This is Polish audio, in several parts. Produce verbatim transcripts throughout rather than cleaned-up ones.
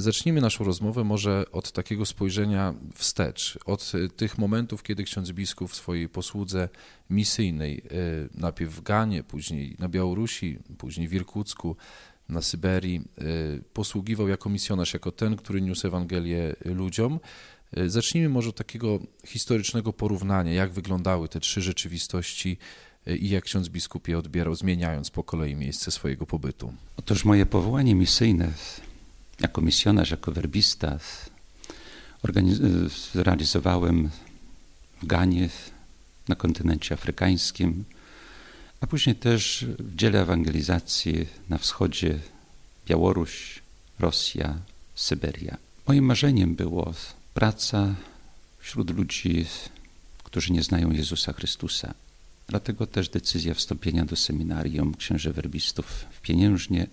Zacznijmy naszą rozmowę może od takiego spojrzenia wstecz, od tych momentów, kiedy ksiądz biskup w swojej posłudze misyjnej, najpierw w Ganie, później na Białorusi, później w Irkucku, na Syberii, posługiwał jako misjonarz, jako ten, który niósł Ewangelię ludziom. Zacznijmy może od takiego historycznego porównania, jak wyglądały te trzy rzeczywistości i jak ksiądz biskup je odbierał, zmieniając po kolei miejsce swojego pobytu. Otóż moje powołanie misyjne jako misjonarz, jako werbista organiz- realizowałem w Ganie, na kontynencie afrykańskim, a później też w dziele ewangelizacji na wschodzie Białoruś, Rosja, Syberia. Moim marzeniem było praca wśród ludzi, którzy nie znają Jezusa Chrystusa. Dlatego też decyzja wstąpienia do seminarium księży werbistów w Pieniężnie.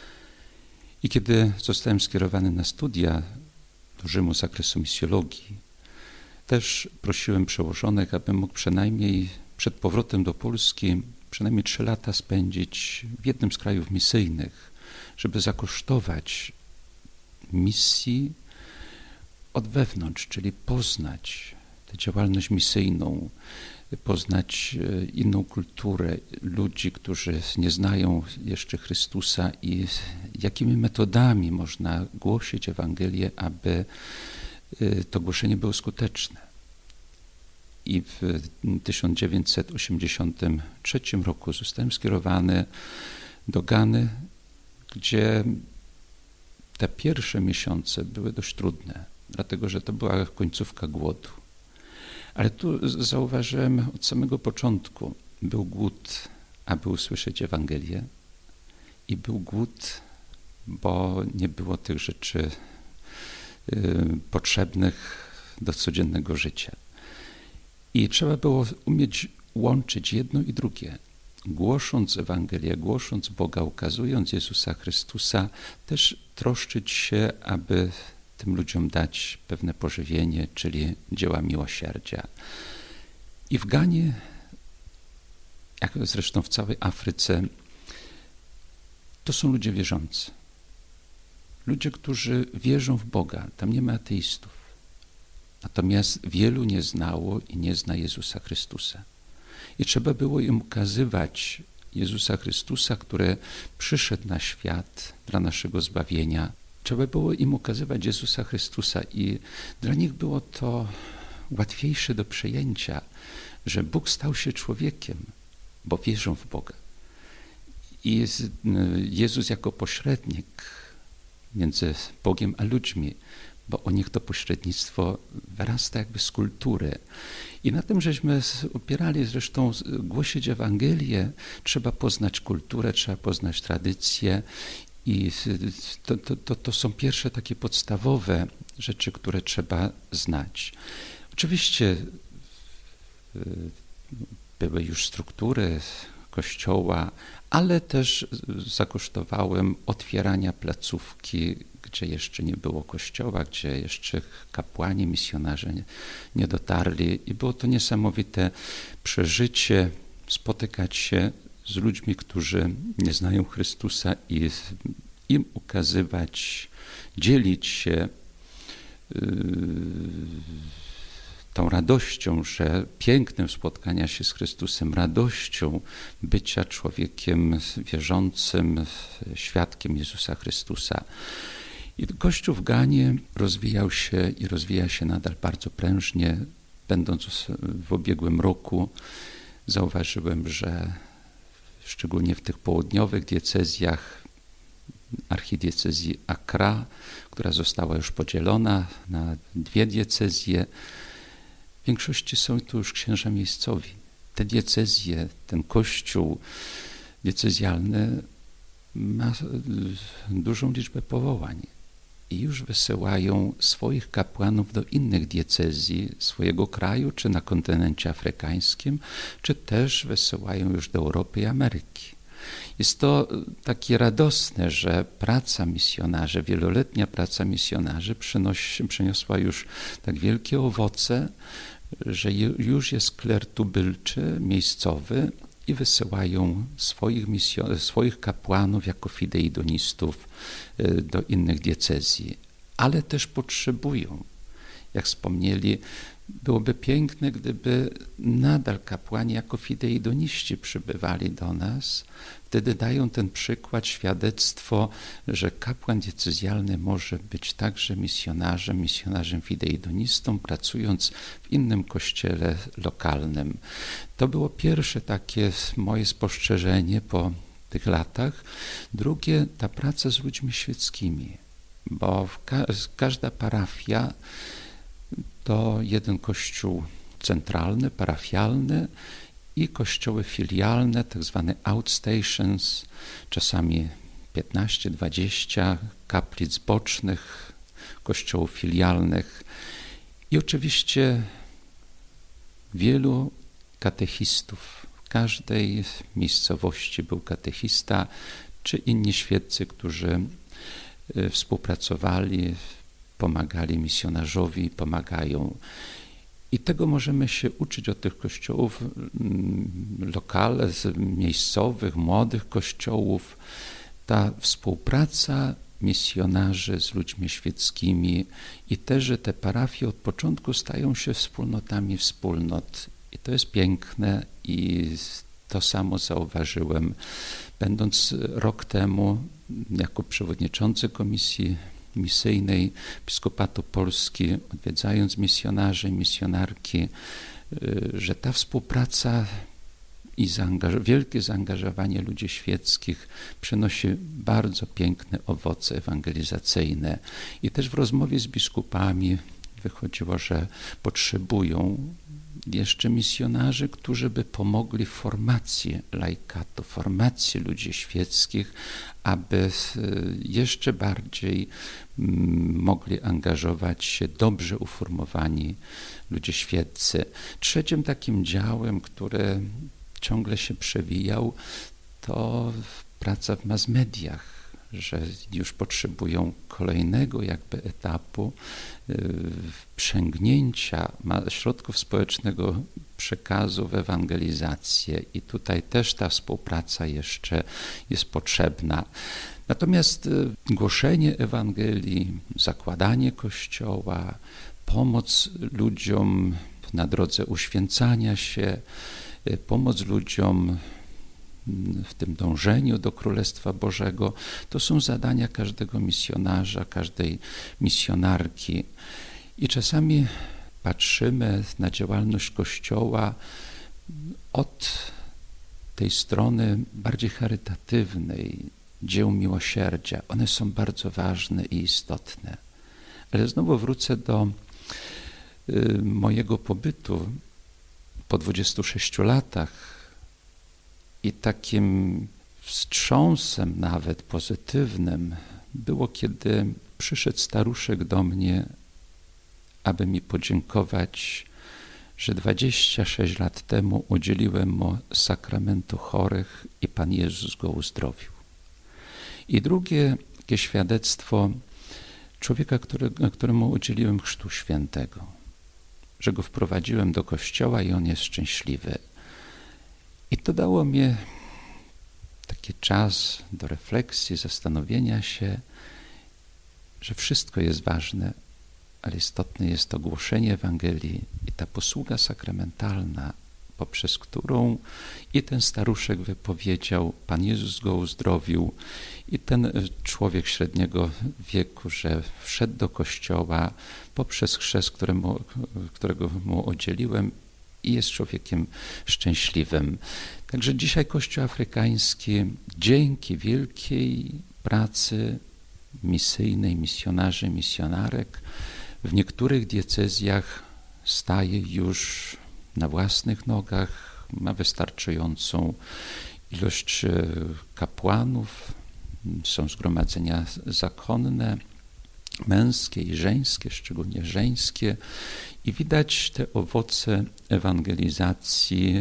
I kiedy zostałem skierowany na studia do Rzymu z zakresu misjologii, też prosiłem przełożonych, abym mógł przynajmniej przed powrotem do Polski przynajmniej trzy lata spędzić w jednym z krajów misyjnych, żeby zakosztować misji od wewnątrz, czyli poznać tę działalność misyjną, poznać inną kulturę ludzi, którzy nie znają jeszcze Chrystusa i jakimi metodami można głosić Ewangelię, aby to głoszenie było skuteczne. I w tysiąc dziewięćset osiemdziesiątym trzecim roku zostałem skierowany do Gany, gdzie te pierwsze miesiące były dość trudne, dlatego że to była końcówka głodu. Ale tu zauważyłem od samego początku, był głód, aby usłyszeć Ewangelię i był głód, bo nie było tych rzeczy y, potrzebnych do codziennego życia. I trzeba było umieć łączyć jedno i drugie. Głosząc Ewangelię, głosząc Boga, ukazując Jezusa Chrystusa, też troszczyć się, aby tym ludziom dać pewne pożywienie, czyli dzieła miłosierdzia. I w Ganie, jak zresztą w całej Afryce, to są ludzie wierzący. Ludzie, którzy wierzą w Boga. Tam nie ma ateistów. Natomiast wielu nie znało i nie zna Jezusa Chrystusa. I trzeba było im ukazywać Jezusa Chrystusa, który przyszedł na świat dla naszego zbawienia. Trzeba było im ukazywać Jezusa Chrystusa i dla nich było to łatwiejsze do przyjęcia, że Bóg stał się człowiekiem, bo wierzą w Boga. I Jezus jako pośrednik między Bogiem a ludźmi, bo u nich to pośrednictwo wyrasta jakby z kultury. I na tym żeśmy opierali zresztą głosić Ewangelię, trzeba poznać kulturę, trzeba poznać tradycję. I to, to, to, to są pierwsze takie podstawowe rzeczy, które trzeba znać. Oczywiście były już struktury Kościoła, ale też zakosztowałem otwierania placówki, gdzie jeszcze nie było Kościoła, gdzie jeszcze kapłani, misjonarze nie, nie dotarli. I było to niesamowite przeżycie, spotykać się z ludźmi, którzy nie znają Chrystusa i im ukazywać, dzielić się yy, tą radością, że pięknem spotkania się z Chrystusem, radością bycia człowiekiem wierzącym, świadkiem Jezusa Chrystusa. I Kościół w Ganie rozwijał się i rozwija się nadal bardzo prężnie. Będąc w ubiegłym roku, zauważyłem, że szczególnie w tych południowych diecezjach, archidiecezji Accra, która została już podzielona na dwie diecezje, w większości są tu już księża miejscowi. Te diecezje, ten kościół diecezjalny ma dużą liczbę powołań i już wysyłają swoich kapłanów do innych diecezji swojego kraju, czy na kontynencie afrykańskim, czy też wysyłają już do Europy i Ameryki. Jest to takie radosne, że praca misjonarzy, wieloletnia praca misjonarzy przynosi, przyniosła już tak wielkie owoce, że już jest kler tubylczy, miejscowy i wysyłają swoich, misjo- swoich kapłanów jako fideidonistów do innych diecezji. ale też potrzebują. Jak wspomnieli, byłoby piękne, gdyby nadal kapłani jako fideidoniści przybywali do nas. Wtedy dają ten przykład, świadectwo, że kapłan diecezjalny może być także misjonarzem, misjonarzem fideidonistą, pracując w innym kościele lokalnym. To było pierwsze takie moje spostrzeżenie po tych latach. Drugie, ta praca z ludźmi świeckimi, bo ka- każda parafia to jeden kościół centralny, parafialny i kościoły filialne, tak zwane outstations, czasami piętnaście dwadzieścia kaplic bocznych, kościołów filialnych i oczywiście wielu katechistów. W każdej miejscowości był katechista, czy inni świeccy, którzy współpracowali, pomagali misjonarzowi, pomagają. I tego możemy się uczyć od tych kościołów lokalnych, miejscowych, młodych kościołów. Ta współpraca misjonarzy z ludźmi świeckimi i też, że te parafie od początku stają się wspólnotami wspólnot. I to jest piękne i to samo zauważyłem, będąc rok temu jako przewodniczący Komisji Misyjnej Episkopatu Polski, odwiedzając misjonarzy i misjonarki, że ta współpraca i zaangaż- wielkie zaangażowanie ludzi świeckich przynosi bardzo piękne owoce ewangelizacyjne. I też w rozmowie z biskupami wychodziło, że potrzebują jeszcze misjonarzy, którzy by pomogli w formacji laikatu, formacji ludzi świeckich, aby jeszcze bardziej mogli angażować się dobrze uformowani ludzie świeccy. Trzecim takim działem, który ciągle się przewijał, to praca w mass mediach, że już potrzebują kolejnego jakby etapu wprzęgnięcia środków społecznego przekazu w ewangelizację i tutaj też ta współpraca jeszcze jest potrzebna. Natomiast głoszenie Ewangelii, zakładanie Kościoła, pomoc ludziom na drodze uświęcania się, pomoc ludziom w tym dążeniu do Królestwa Bożego, to są zadania każdego misjonarza, każdej misjonarki. I czasami patrzymy na działalność Kościoła od tej strony bardziej charytatywnej, dzieł miłosierdzia. One są bardzo ważne i istotne. Ale znowu wrócę do y, mojego pobytu po dwudziestu sześciu latach i takim wstrząsem nawet pozytywnym było, kiedy przyszedł staruszek do mnie, aby mi podziękować, że dwadzieścia sześć lat temu udzieliłem mu sakramentu chorych i Pan Jezus go uzdrowił. I drugie takie świadectwo człowieka, który, któremu udzieliłem chrztu świętego, że go wprowadziłem do kościoła i on jest szczęśliwy. I to dało mi taki czas do refleksji, zastanowienia się, że wszystko jest ważne, ale istotne jest to głoszenie Ewangelii i ta posługa sakramentalna, poprzez którą i ten staruszek wypowiedział, Pan Jezus go uzdrowił, i ten człowiek średniego wieku, że wszedł do kościoła poprzez chrzest, któremu, którego mu udzieliłem, i jest człowiekiem szczęśliwym. Także dzisiaj Kościół afrykański dzięki wielkiej pracy misyjnej, misjonarzy, misjonarek w niektórych diecezjach staje już na własnych nogach, ma wystarczającą ilość kapłanów, są zgromadzenia zakonne, męskie i żeńskie, szczególnie żeńskie, i widać te owoce ewangelizacji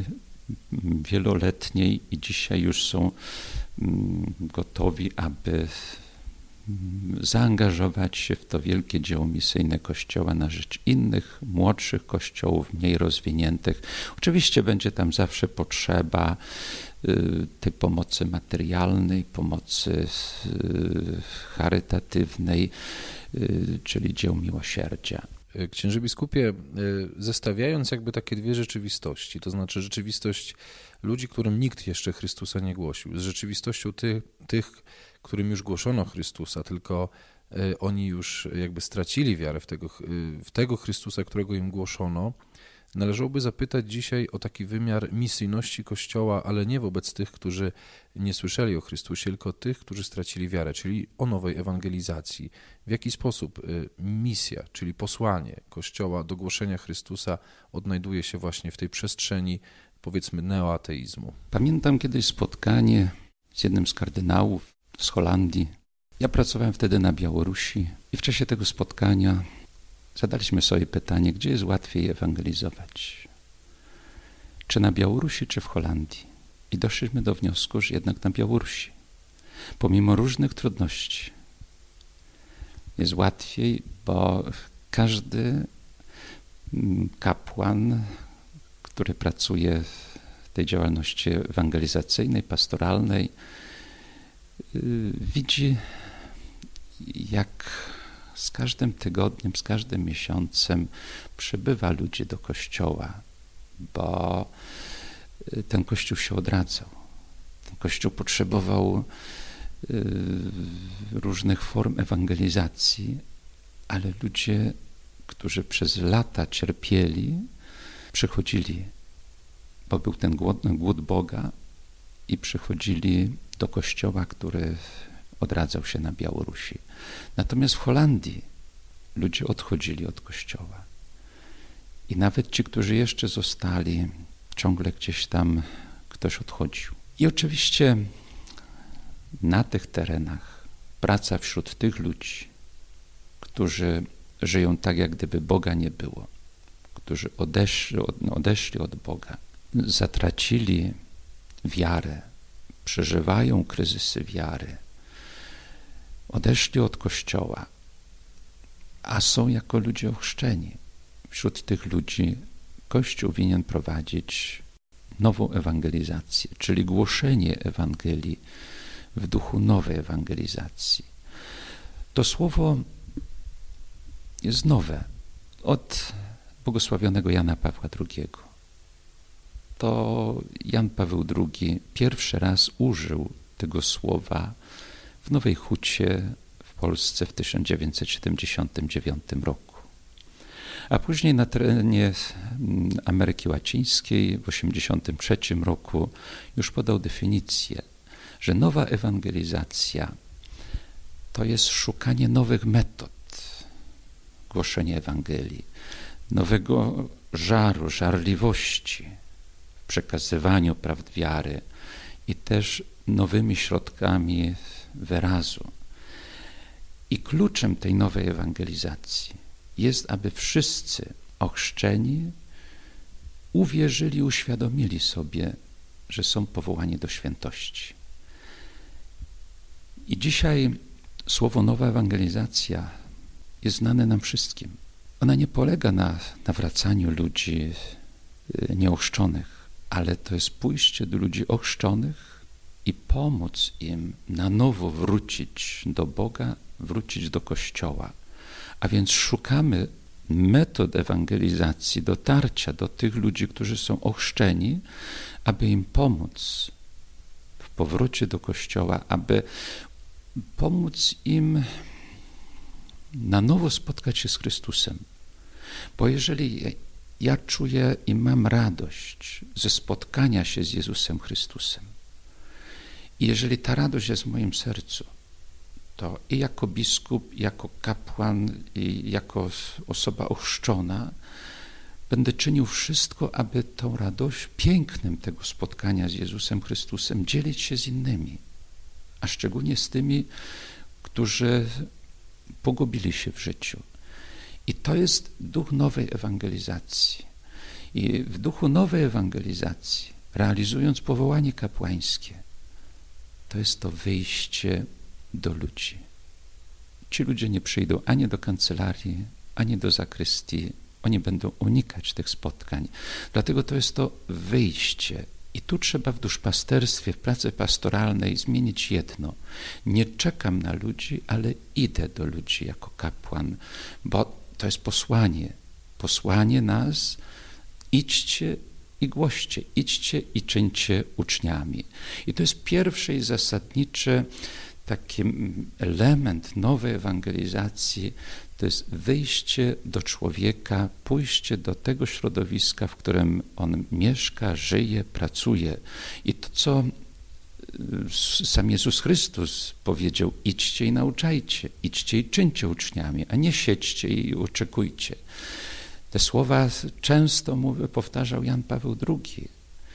wieloletniej i dzisiaj już są gotowi, aby zaangażować się w to wielkie dzieło misyjne Kościoła na rzecz innych, młodszych kościołów, mniej rozwiniętych. Oczywiście będzie tam zawsze potrzeba tej pomocy materialnej, pomocy charytatywnej, czyli dzieł miłosierdzia. Księże biskupie, zestawiając jakby takie dwie rzeczywistości, to znaczy rzeczywistość ludzi, którym nikt jeszcze Chrystusa nie głosił, z rzeczywistością tych, tych którym już głoszono Chrystusa, tylko oni już jakby stracili wiarę w tego, w tego Chrystusa, którego im głoszono, należałoby zapytać dzisiaj o taki wymiar misyjności Kościoła, ale nie wobec tych, którzy nie słyszeli o Chrystusie, tylko tych, którzy stracili wiarę, czyli o nowej ewangelizacji. W jaki sposób misja, czyli posłanie Kościoła do głoszenia Chrystusa odnajduje się właśnie w tej przestrzeni, powiedzmy, neoateizmu? Pamiętam kiedyś spotkanie z jednym z kardynałów z Holandii. Ja pracowałem wtedy na Białorusi i w czasie tego spotkania zadaliśmy sobie pytanie, gdzie jest łatwiej ewangelizować? Czy na Białorusi, czy w Holandii? I doszliśmy do wniosku, że jednak na Białorusi. Pomimo różnych trudności jest łatwiej, bo każdy kapłan, który pracuje w tej działalności ewangelizacyjnej, pastoralnej, widzi, jak z każdym tygodniem, z każdym miesiącem przybywa ludzi do Kościoła, bo ten Kościół się odradzał. Ten Kościół potrzebował różnych form ewangelizacji, ale ludzie, którzy przez lata cierpieli, przychodzili, bo był ten głód, głód Boga i przychodzili do Kościoła, który odradzał się na Białorusi. Natomiast w Holandii ludzie odchodzili od Kościoła. I nawet ci, którzy jeszcze zostali, ciągle gdzieś tam ktoś odchodził. I oczywiście na tych terenach praca wśród tych ludzi, którzy żyją tak, jak gdyby Boga nie było, którzy odeszli od, odeszli od Boga, zatracili wiarę, przeżywają kryzysy wiary, odeszli od Kościoła, a są jako ludzie ochrzczeni. Wśród tych ludzi Kościół winien prowadzić nową ewangelizację, czyli głoszenie Ewangelii w duchu nowej ewangelizacji. To słowo jest nowe od błogosławionego Jana Pawła drugiego. To Jan Paweł drugi pierwszy raz użył tego słowa w Nowej Hucie w Polsce w tysiąc dziewięćset siedemdziesiątym dziewiątym roku. A później na terenie Ameryki Łacińskiej w osiemdziesiątym trzecim roku już podał definicję, że nowa ewangelizacja to jest szukanie nowych metod głoszenia Ewangelii, nowego żaru, żarliwości w przekazywaniu prawd wiary i też nowymi środkami wyrazu. I kluczem tej nowej ewangelizacji jest, aby wszyscy ochrzczeni uwierzyli, uświadomili sobie, że są powołani do świętości. I dzisiaj słowo nowa ewangelizacja jest znane nam wszystkim. Ona nie polega na nawracaniu ludzi nieochrzczonych, ale to jest pójście do ludzi ochrzczonych i pomóc im na nowo wrócić do Boga, wrócić do Kościoła. A więc szukamy metod ewangelizacji, dotarcia do tych ludzi, którzy są ochrzczeni, aby im pomóc w powrocie do Kościoła, aby pomóc im na nowo spotkać się z Chrystusem. Bo jeżeli ja czuję i mam radość ze spotkania się z Jezusem Chrystusem, i jeżeli ta radość jest w moim sercu, to i jako biskup, i jako kapłan, i jako osoba ochrzczona będę czynił wszystko, aby tą radość pięknym tego spotkania z Jezusem Chrystusem dzielić się z innymi, a szczególnie z tymi, którzy pogubili się w życiu. I to jest duch nowej ewangelizacji. I w duchu nowej ewangelizacji, realizując powołanie kapłańskie, to jest to wyjście do ludzi. ci ludzie nie przyjdą ani do kancelarii, ani do zakrystii. Oni będą unikać tych spotkań. Dlatego to jest to wyjście. I tu trzeba w duszpasterstwie, w pracy pastoralnej zmienić jedno. Nie czekam na ludzi, ale idę do ludzi jako kapłan, bo to jest posłanie. Posłanie nas, idźcie i głoście, idźcie i czyńcie uczniami. I to jest pierwszy i zasadniczy taki element nowej ewangelizacji, to jest wyjście do człowieka, pójście do tego środowiska, w którym on mieszka, żyje, pracuje. I to, co sam Jezus Chrystus powiedział, idźcie i nauczajcie, idźcie i czyńcie uczniami, a nie siedźcie i oczekujcie. Te słowa często mówi, powtarzał Jan Paweł drugi,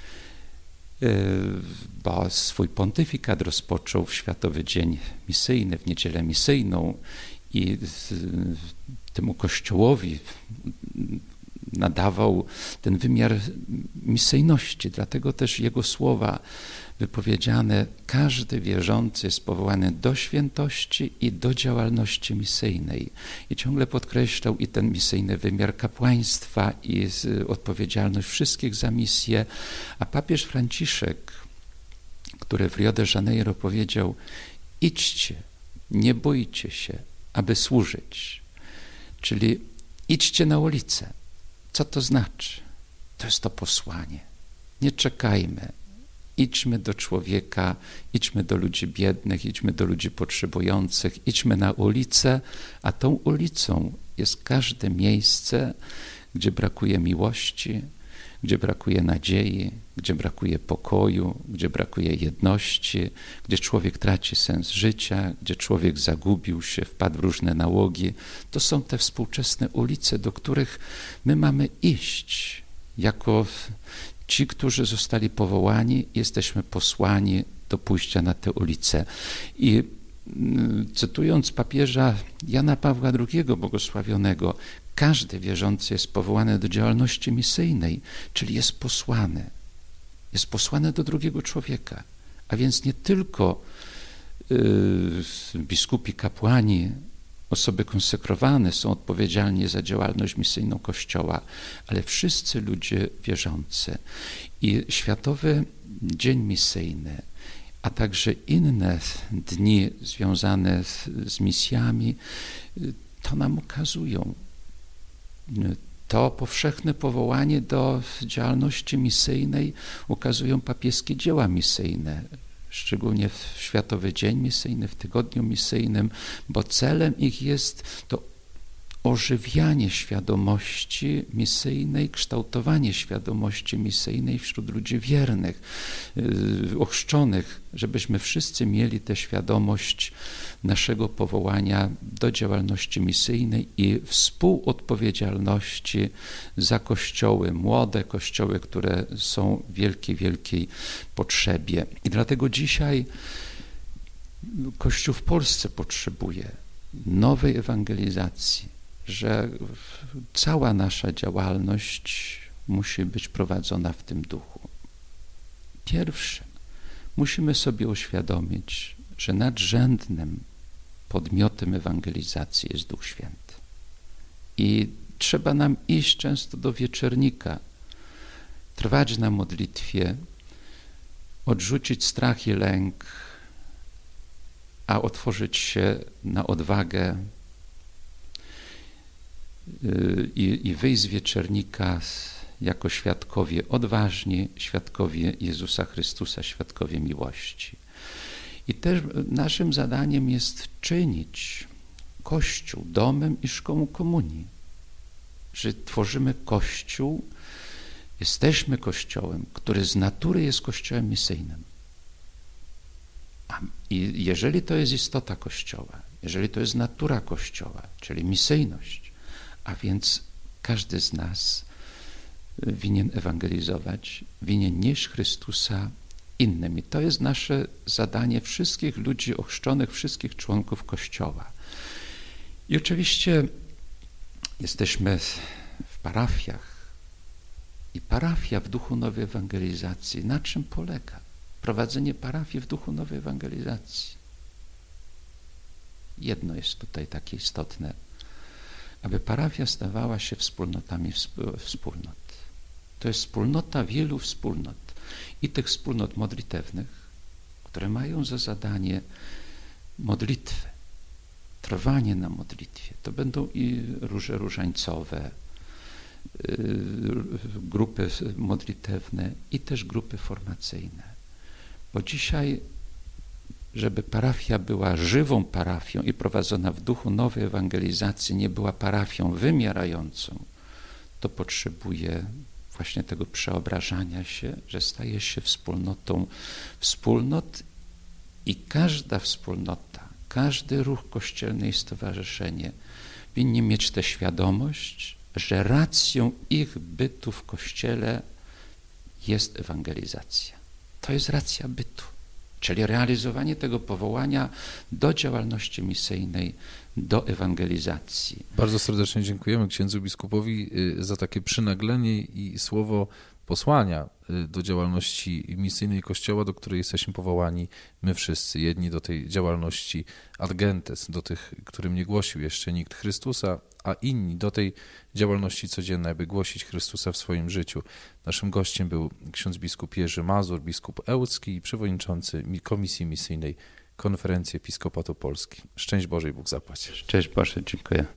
bo swój pontyfikat rozpoczął w Światowy Dzień Misyjny, w Niedzielę Misyjną i temu Kościołowi nadawał ten wymiar misyjności. Dlatego też jego słowa wypowiedziane, każdy wierzący jest powołany do świętości i do działalności misyjnej. I ciągle podkreślał i ten misyjny wymiar kapłaństwa i odpowiedzialność wszystkich za misję. A papież Franciszek, który w Rio de Janeiro powiedział, idźcie, nie bójcie się, aby służyć. Czyli idźcie na ulicę. Co to znaczy? To jest to posłanie. Nie czekajmy. Idźmy do człowieka, idźmy do ludzi biednych, idźmy do ludzi potrzebujących, idźmy na ulicę, a tą ulicą jest każde miejsce, gdzie brakuje miłości, gdzie brakuje nadziei, gdzie brakuje pokoju, gdzie brakuje jedności, gdzie człowiek traci sens życia, gdzie człowiek zagubił się, wpadł w różne nałogi. To są te współczesne ulice, do których my mamy iść jako ci, którzy zostali powołani, jesteśmy posłani do pójścia na tę ulicę. I cytując papieża Jana Pawła drugiego błogosławionego, każdy wierzący jest powołany do działalności misyjnej, czyli jest posłany. Jest posłany do drugiego człowieka. A więc nie tylko yy, biskupi, kapłani, osoby konsekrowane są odpowiedzialni za działalność misyjną Kościoła, ale wszyscy ludzie wierzący. I Światowy Dzień Misyjny, a także inne dni związane z, z misjami, to nam ukazują to powszechne powołanie do działalności misyjnej, ukazują papieskie dzieła misyjne, szczególnie w Światowy Dzień Misyjny, w Tygodniu Misyjnym, bo celem ich jest to ożywianie świadomości misyjnej, kształtowanie świadomości misyjnej wśród ludzi wiernych, yy, ochrzczonych, żebyśmy wszyscy mieli tę świadomość naszego powołania do działalności misyjnej i współodpowiedzialności za kościoły, młode kościoły, które są w wielkiej, wielkiej potrzebie. I dlatego dzisiaj Kościół w Polsce potrzebuje nowej ewangelizacji, że cała nasza działalność musi być prowadzona w tym duchu. Pierwsze, musimy sobie uświadomić, że nadrzędnym podmiotem ewangelizacji jest Duch Święty. I trzeba nam iść często do wieczernika, trwać na modlitwie, odrzucić strach i lęk, a otworzyć się na odwagę i, i wyjść z wieczernika jako świadkowie odważni, świadkowie Jezusa Chrystusa, świadkowie miłości. I też naszym zadaniem jest czynić Kościół domem i szkołą komunii. Że tworzymy Kościół, jesteśmy Kościołem, który z natury jest Kościołem misyjnym. I jeżeli to jest istota Kościoła, jeżeli to jest natura Kościoła, czyli misyjność, a więc każdy z nas winien ewangelizować, winien nieść Chrystusa innym. I to jest nasze zadanie wszystkich ludzi ochrzczonych, wszystkich członków Kościoła. I oczywiście jesteśmy w parafiach. I parafia w duchu nowej ewangelizacji, na czym polega? Prowadzenie parafii w duchu nowej ewangelizacji. jedno jest tutaj takie istotne, aby parafia stawała się wspólnotami wspólnot. To jest wspólnota wielu wspólnot i tych wspólnot modlitewnych, które mają za zadanie modlitwę, trwanie na modlitwie. To będą i róże różańcowe, grupy modlitewne i też grupy formacyjne. Bo dzisiaj, żeby parafia była żywą parafią i prowadzona w duchu nowej ewangelizacji, nie była parafią wymierającą, to potrzebuje właśnie tego przeobrażania się, że staje się wspólnotą wspólnot i każda wspólnota, każdy ruch kościelny i stowarzyszenie winni mieć tę świadomość, że racją ich bytu w Kościele jest ewangelizacja. To jest racja bytu, czyli realizowanie tego powołania do działalności misyjnej, do ewangelizacji. Bardzo serdecznie dziękujemy księdzu biskupowi za takie przynaglenie i słowo posłania do działalności misyjnej Kościoła, do której jesteśmy powołani my wszyscy. Jedni do tej działalności ad gentes, do tych, którym nie głosił jeszcze nikt Chrystusa, a inni do tej działalności codziennej, by głosić Chrystusa w swoim życiu. Naszym gościem był ksiądz biskup Jerzy Mazur, biskup ełcki i przewodniczący Komisji Misyjnej Konferencji Episkopatu Polski. Szczęść Boże i Bóg zapłać. Szczęść Boże, dziękuję.